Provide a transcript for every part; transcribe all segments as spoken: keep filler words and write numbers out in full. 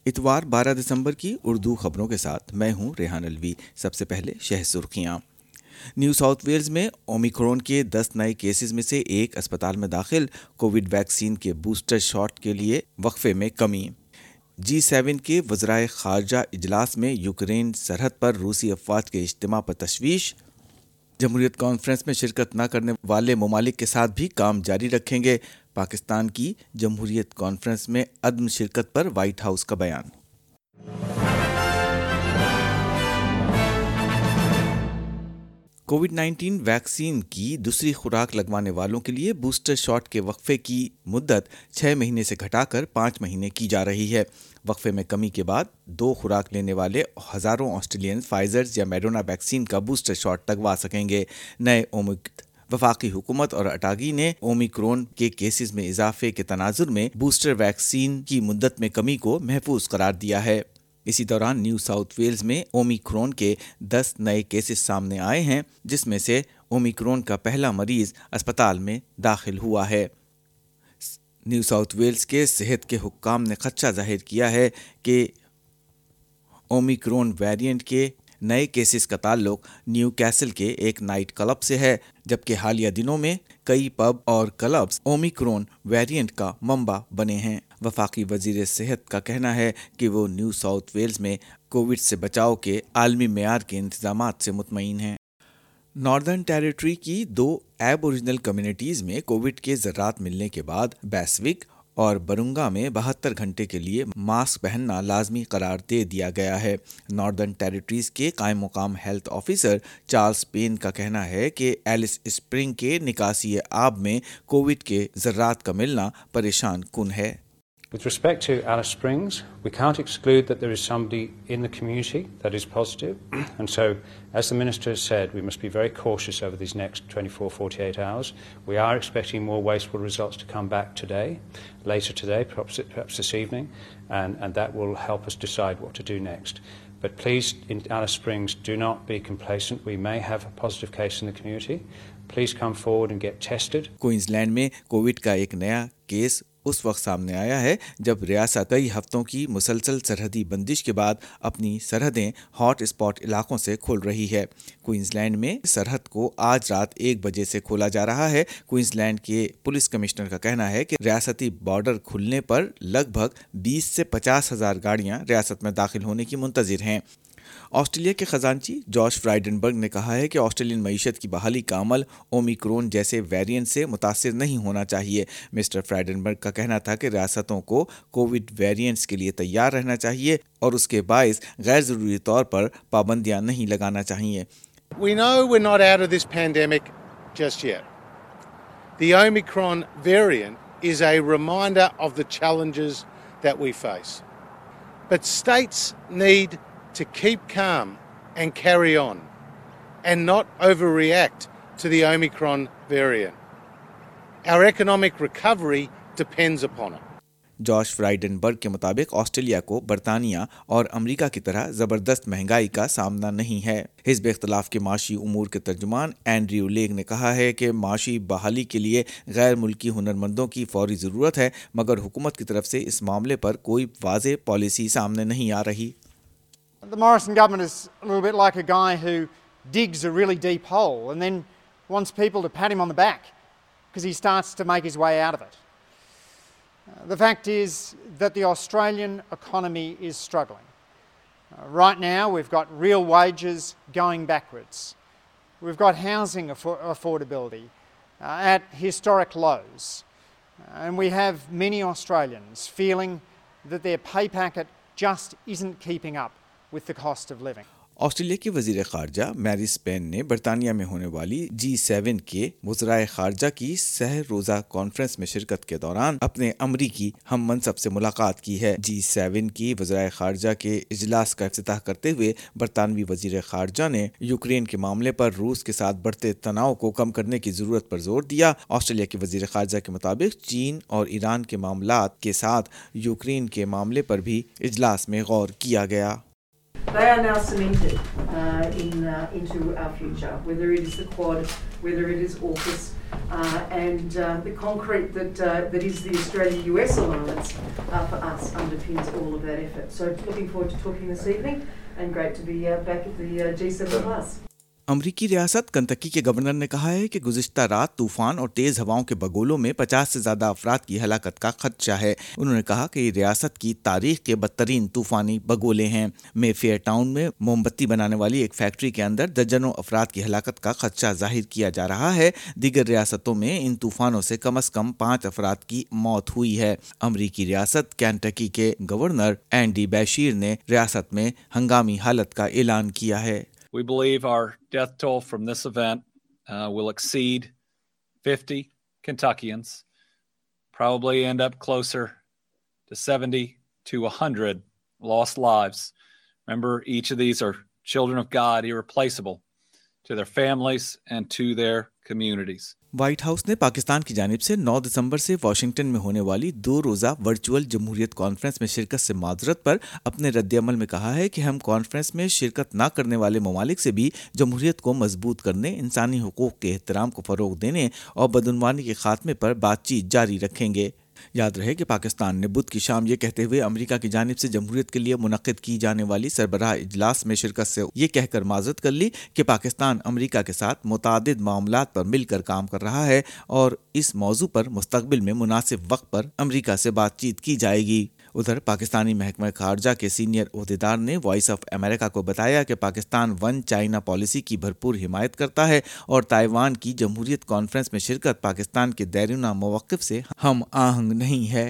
اتوار بارہ دسمبر کی اردو خبروں کے ساتھ میں ہوں ریحان الوی۔ سب سے پہلے شہ سرخیاں۔ نیو ساؤتھ ویلز میں اومیکرون کے دس نئے کیسز میں سے ایک اسپتال میں داخل۔ کووڈ ویکسین کے بوسٹر شاٹ کے لیے وقفے میں کمی۔ جی سیون کے وزرائے خارجہ اجلاس میں یوکرین سرحد پر روسی افواج کے اجتماع پر تشویش۔ جمہوریت کانفرنس میں شرکت نہ کرنے والے ممالک کے ساتھ بھی کام جاری رکھیں گے۔ پاکستان کی جمہوریت کانفرنس میں عدم شرکت پر وائٹ ہاؤس کا بیان۔ کووڈ نائنٹین ویکسین کی دوسری خوراک لگوانے والوں کے لیے بوسٹر شاٹ کے وقفے کی مدت چھ مہینے سے گھٹا کر پانچ مہینے کی جا رہی ہے۔ وقفے میں کمی کے بعد دو خوراک لینے والے ہزاروں آسٹریلین فائزر یا میڈونا ویکسین کا بوسٹر شاٹ لگوا سکیں گے۔ نئے اومک وفاقی حکومت اور اٹاگی نے اومیکرون کے کیسز میں اضافے کے تناظر میں بوسٹر ویکسین کی مدت میں کمی کو محفوظ قرار دیا ہے۔ اسی دوران نیو ساؤتھ ویلز میں اومیکرون کے دس نئے کیسز سامنے آئے ہیں، جس میں سے اومیکرون کا پہلا مریض اسپتال میں داخل ہوا ہے۔ نیو ساؤتھ ویلز کے صحت کے حکام نے خدشہ ظاہر کیا ہے کہ اومیکرون ویریئنٹ کے نئے کیسز کا تعلق نیو کیسل کے ایک نائٹ کلب سے ہے، جبکہ حالیہ دنوں میں کئی پب اور کلبز اومیکرون ویریئنٹ کا منبع بنے ہیں۔ وفاقی وزیر صحت کا کہنا ہے کہ وہ نیو ساؤتھ ویلز میں کووڈ سے بچاؤ کے عالمی معیار کے انتظامات سے مطمئن ہیں۔ ناردرن ٹیریٹری کی دو ایب اوریجنل کمیونٹیز میں کووڈ کے ذرات ملنے کے بعد بیسوک اور برونگا میں بہتر گھنٹے کے لیے ماسک پہننا لازمی قرار دے دیا گیا ہے۔ ناردرن ٹیریٹریز کے قائم مقام ہیلتھ آفیسر چارلس پین کا کہنا ہے کہ ایلس اسپرنگ کے نکاسی آب میں کووڈ کے ذرات کا ملنا پریشان کن ہے۔ With respect to Alice Springs, we can't exclude that there is somebody in the community that is positive. And so, as the Minister has said, we must be very cautious over these next twenty-four, forty-eight hours. We are expecting more wasteful results to come back today, later today, perhaps, perhaps this evening, and, and that will help us decide what to do next. But please, in Alice Springs, do not be complacent. We may have a positive case in the community. Please come forward and get tested. Queensland میں Covid کا ایک نیا case اس وقت سامنے آیا ہے جب ریاست کئی ہفتوں کی مسلسل سرحدی بندش کے بعد اپنی سرحدیں ہاٹ اسپاٹ علاقوں سے کھول رہی ہے۔ کوئنز لینڈ میں سرحد کو آج رات ایک بجے سے کھولا جا رہا ہے۔ کوئنز لینڈ کے پولیس کمشنر کا کہنا ہے کہ ریاستی بارڈر کھلنے پر لگ بھگ بیس سے پچاس ہزار گاڑیاں ریاست میں داخل ہونے کی منتظر ہیں۔ آسٹریلیا کے خزانچی جارج فرائڈنبرگ نے کہا ہے کہ آسٹریلین معیشت کی بحالی کا عمل اومیکرون جیسے ویریئنٹ سے متاثر نہیں ہونا چاہیے۔ مسٹر فرائڈنبرگ کا کہنا تھا کہ ریاستوں کو کووڈ ویریئنٹس کے لیے تیار رہنا چاہیے اور اس کے باعث غیر ضروری طور پر پابندیاں نہیں لگانا چاہیے۔ We know we're not out of this pandemic just yet. The Omicron variant is a reminder of the challenges that we face. But states need to keep calm and carry on and not overreact to the Omicron variant. Our economic recovery depends upon it. George Frydenberg کے مطابق Australia کو برطانیہ اور امریکہ کی طرح زبردست مہنگائی کا سامنا نہیں ہے۔ حزب اختلاف کے معاشی امور کے ترجمان اینڈریو لیگ نے کہا ہے کہ معاشی بحالی کے لیے غیر ملکی ہنرمندوں کی فوری ضرورت ہے، مگر حکومت کی طرف سے اس معاملے پر کوئی واضح پالیسی سامنے نہیں آ رہی۔ The Morrison government is a little bit like a guy who digs a really deep hole and then wants people to pat him on the back because he starts to make his way out of it. Uh, the fact is that the Australian economy is struggling. Uh, right now we've got real wages going backwards. We've got housing affor- affordability uh, at historic lows. Uh, and we have many Australians feeling that their pay packet just isn't keeping up with the cost of living. Australia کی وزیر خارجہ میری سپین نے برطانیہ میں ہونے والی جی seven کے وزرائے خارجہ کی سہ روزہ کانفرنس میں شرکت کے دوران اپنے امریکی ہم منصب سے ملاقات کی ہے۔ جی سیون کی وزرائے خارجہ کے اجلاس کا افتتاح کرتے ہوئے برطانوی وزیر خارجہ نے یوکرین کے معاملے پر روس کے ساتھ بڑھتے تناؤ کو کم کرنے کی ضرورت پر زور دیا۔ آسٹریلیا کے وزیر خارجہ کے مطابق چین اور ایران کے معاملات کے ساتھ یوکرین کے معاملے پر بھی اجلاس میں غور کیا گیا۔ they are now cemented uh, in, uh, into our future, whether it is the Quad, whether it is AUKUS, uh, and uh, the concrete that, uh, that is the Australia-U S alliance uh, for us underpins all of that effort. So looking forward to talking this evening and great to be uh, back at the uh, G seven plus. अमरीकी रियासत Kentucky के governor ने कहा है कि गुज़िश्ता रात तूफान और तेज़ हवाओं के बगोलों में पचास से ज़्यादा अफराद की हलाकत का खदशा है। उन्होंने कहा कि रियासत की तारीख के बदतरीन तूफ़ानी बगोले हैं। मेफेयर टाउन में मोमबत्ती बनाने वाली एक फैक्ट्री के अंदर दर्जनों अफराद की हलाकत का खदशा जाहिर किया जा रहा है। दीगर रियासतों में इन तूफानों से कम अज़ कम पाँच अफराद की मौत हुई है। अमरीकी रियासत कंटकी के गवर्नर एंडी बैशीर ने रियासत में हंगामी हालत का ऐलान किया है। We believe our death toll from this event uh, will exceed fifty Kentuckians, probably end up closer to seventy to one hundred lost lives. Remember, each of these are children of God, irreplaceable to their families and to their communities. White House ने पाकिस्तान की जानिब से नौ दिसंबर से Washington में होने वाली दो रोज़ा वर्चुअल जमहूरियत कॉन्फ्रेंस में शिरकत से माजरत पर अपने रद्द-ए-अमल में कहा है कि हम कॉन्फ्रेंस में शिरकत न करने वाले ममालिक से भी जमहूरियत को मजबूत करने, इंसानी हुकूक के एहतराम को फ़रोग़ देने और बदउनवानी के खात्मे पर बातचीत जारी रखेंगे। याद रहे कि पाकिस्तान ने बुध की शाम ये कहते हुए अमेरिका की जानिब से जमहूरियत के लिए मुनक़्क़िद की जाने वाली सरबराह इजलास में शिरकत से ये कहकर माज़रत कर ली कि पाकिस्तान अमेरिका के साथ मुतादिद मामलात पर मिलकर काम कर रहा है और इस मौजू पर मुस्तक़बिल में मुनासिब वक्त पर अमेरिका से बातचीत की जाएगी। उधर पाकिस्तानी महकमा खारजा के सीनियर ओहदेदार ने वॉइस ऑफ अमेरिका को बताया कि पाकिस्तान वन चाइना पॉलिसी की भरपूर हिमायत करता है और ताइवान की जमहूरियत कॉन्फ्रेंस में शिरकत पाकिस्तान के दैरूना मौक़िफ़ से हम आहंग नहीं है।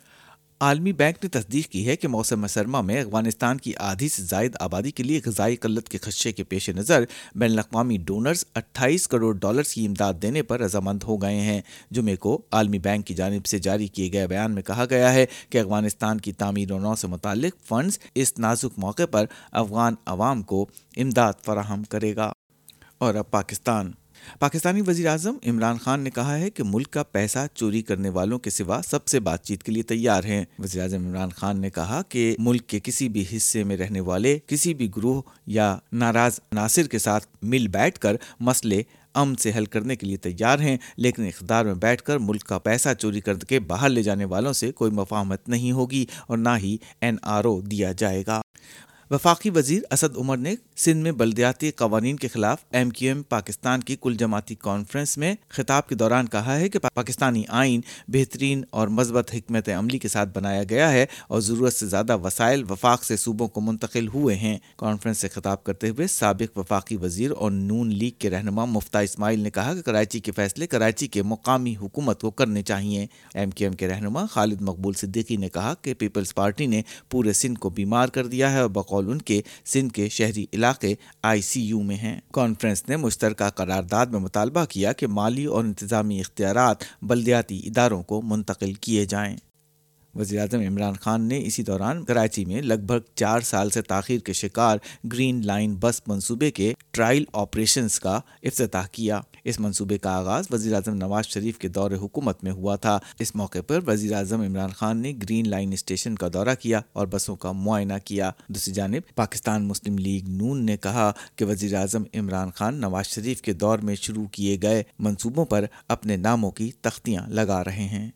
आलमी बैंक ने तस्दीक की है कि मौसम सरमा में अफगानिस्तान की आधी से ज़ायद आबादी के लिए ग़िज़ाई क़िल्लत के खदशे के पेश नज़र बैनुल-अक़वामी डोनर्स अट्ठाईस करोड़ डॉलर्स की इमदाद देने पर रज़ामंद हो गए हैं। जुमे को आलमी बैंक की जानिब से जारी किए गए बयान में कहा गया है कि अफगानिस्तान की तामीर व नौ से मुताल्लिक़ फ़ंड्स इस नाजुक मौके पर अफ़गान अवाम को इमदाद फ़राहम करेगा। और अब पाकिस्तान पाकिस्तानी वज़ीर-ए-आज़म इमरान खान ने कहा है कि मुल्क का पैसा चोरी करने वालों के सिवा सबसे बातचीत के लिए तैयार हैं। वज़ीर-ए-आज़म इमरान खान ने कहा कि मुल्क के किसी भी हिस्से में रहने वाले किसी भी ग्रोह या नाराज़ नासिर के साथ मिल बैठकर मसले अमन से हल करने के लिए तैयार हैं, लेकिन इख्तियार में बैठकर मुल्क का पैसा चोरी करके बाहर ले जाने वालों से कोई मुफ़ाहमत नहीं होगी और ना ही एन आर ओ दिया जाएगा। वफाकी वजीर असद उमर ने सिंध में बल्दियाती कवानीन के खिलाफ एम क्यू एम पाकिस्तान की कुल जमाती कॉन्फ्रेंस में खिताब के दौरान कहा है कि पाकिस्तानी आइन बेहतरीन और मज़बूत हिकमत अमली के साथ बनाया गया है और ज़रूरत से ज़्यादा वसाइल वफाक से सूबों को मुंतकिल हुए हैं। कॉन्फ्रेंस से खिताब करते हुए साबिक वफाकी वजीर और नून लीग के रहनुमा मुफ्ता इस्माइल ने कहा कि कराची के फैसले कराची के मुकामी हुकूमत को करने चाहिए। एम क्यू एम के रहनुमा खालिद मकबूल सिद्दीकी ने कहा कि पीपल्स पार्टी ने पूरे सिंध को बीमार कर दिया है और बकौल उनके सिंध के शहरी इलाके आई सी यू में हैं। कॉन्फ्रेंस ने मुश्तरका करारदाद में मुतालबा किया कि माली और इंतजामी इख्तियारात बल्दियाती इदारों को मुंतकिल किए जाएं। वज़ीर-ए-आज़म इमरान खान ने इसी दौरान कराची में लगभग चार साल से ताख़ीर के शिकार ग्रीन लाइन बस मंसूबे के ट्रायल ऑपरेशंस का इफ्तिताह किया। इस मंसूबे का आगाज़ वज़ीर-ए-आज़म नवाज शरीफ के दौरे हुकूमत में हुआ था। इस मौके पर वज़ीर-ए-आज़म इमरान खान ने ग्रीन लाइन स्टेशन का दौरा किया और बसों का मुआयना किया। दूसरी जानिब पाकिस्तान मुस्लिम लीग नून ने कहा कि वज़ीर-ए-आज़म इमरान खान नवाज शरीफ के दौर में शुरू किए गए मंसूबों पर अपने नामों की तख्तियाँ लगा रहे हैं।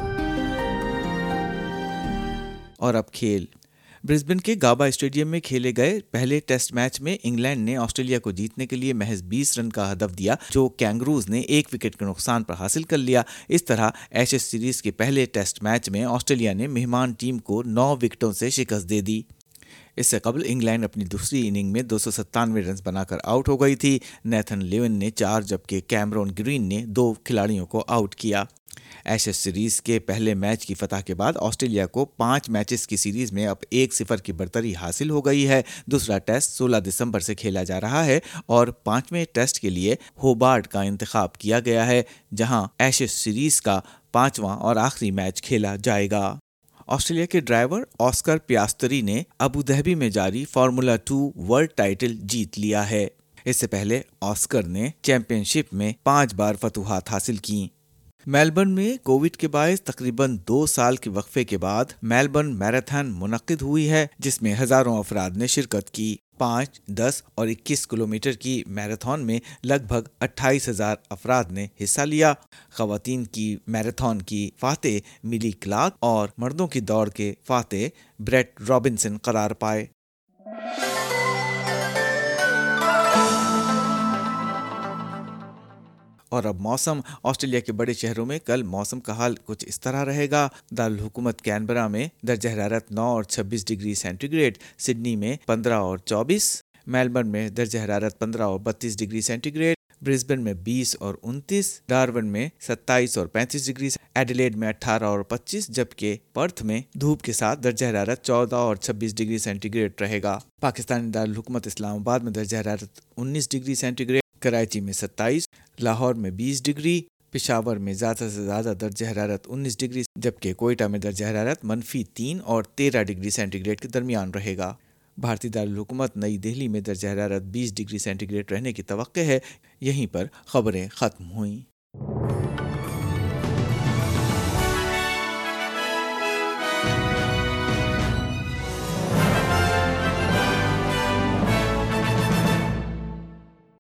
और अब खेल। ब्रिस्बेन के गाबा स्टेडियम में खेले गए पहले टेस्ट मैच में इंग्लैंड ने ऑस्ट्रेलिया को जीतने के लिए महज बीस रन का हदफ दिया, जो कैंगरूज ने एक विकेट के नुकसान पर हासिल कर लिया। इस तरह एशेज सीरीज के पहले टेस्ट मैच में ऑस्ट्रेलिया ने मेहमान टीम को नौ विकेटों से शिकस्त दे दी। इससे कबल इंग्लैंड अपनी दूसरी इनिंग में दो सौ सत्तानवे रन बनाकर आउट हो गई थी। नेथन लेवन ने चार जबकि कैमरॉन ग्रीन ने दो खिलाड़ियों को आउट किया। एशेज सीरीज के पहले मैच की फतह के बाद ऑस्ट्रेलिया को पांच मैचेस की सीरीज में अब एक सिफर की बढ़तरी हासिल हो गई है। दूसरा टेस्ट सोलह दिसंबर से खेला जा रहा है और पांचवें टेस्ट के लिए होबार्ट का इंतखाब किया गया है, जहां एशेज सीरीज का पांचवां और आखिरी मैच खेला जाएगा। ऑस्ट्रेलिया के ड्राइवर ऑस्कर पियास्टरी ने अबू धाबी में जारी फार्मूला टू वर्ल्ड टाइटल जीत लिया है। इससे पहले ऑस्कर ने चैंपियनशिप में पांच बार फतुहात हासिल की। मेलबर्न में कोविड के बायस तकरीबन दो साल के वक्फे के बाद मेलबर्न मैराथन मुनक्किद हुई है, जिसमें हजारों अफराद ने शिरकत की। पाँच, दस और इक्कीस किलोमीटर की मैराथन में लगभग अट्ठाईस हजार अफराद ने हिस्सा लिया। खवातीन की मैराथन की फातेह मिली क्लार्क और मर्दों की दौड़ के फातेह ब्रेट रॉबिन्सन करार पाए। और अब मौसम। ऑस्ट्रेलिया के बड़े शहरों में कल मौसम का हाल कुछ इस तरह रहेगा। दारुल हुकूमत कैनबरा में दर्जा हरारत नौ और छब्बीस डिग्री सेंटीग्रेड, सिडनी में पंद्रह और चौबीस, मेलबर्न में दर्जा हरारत पंद्रह और बत्तीस डिग्री सेंटीग्रेड, ब्रिस्बेन में बीस और उनतीस, डार्विन में सत्ताईस और पैंतीस डिग्री, एडिलेड में अठारह और पच्चीस, जबकि पर्थ में धूप के साथ दर्जा हरारत चौदह और छब्बीस डिग्री सेंटीग्रेड रहेगा। पाकिस्तानी दारुल हुकूमत इस्लामाबाद में दर्जा हरारत उन्नीस डिग्री सेंटीग्रेड, कराची में सत्ताईस, लाहौर में बीस डिग्री, पेशावर में ज़्यादा से ज़्यादा दर्जा हरारत उन्नीस डिग्री, जबकि कोयटा में दर्जा हरारत मनफी तीन और तेरह डिग्री सेंटीग्रेड के दरमियान रहेगा। भारतीय दारुल हुकूमत नई दिल्ली में दर्जा हरारत बीस डिग्री सेंटीग्रेड रहने की तवक्को है। यहीं पर खबरें खत्म हुई।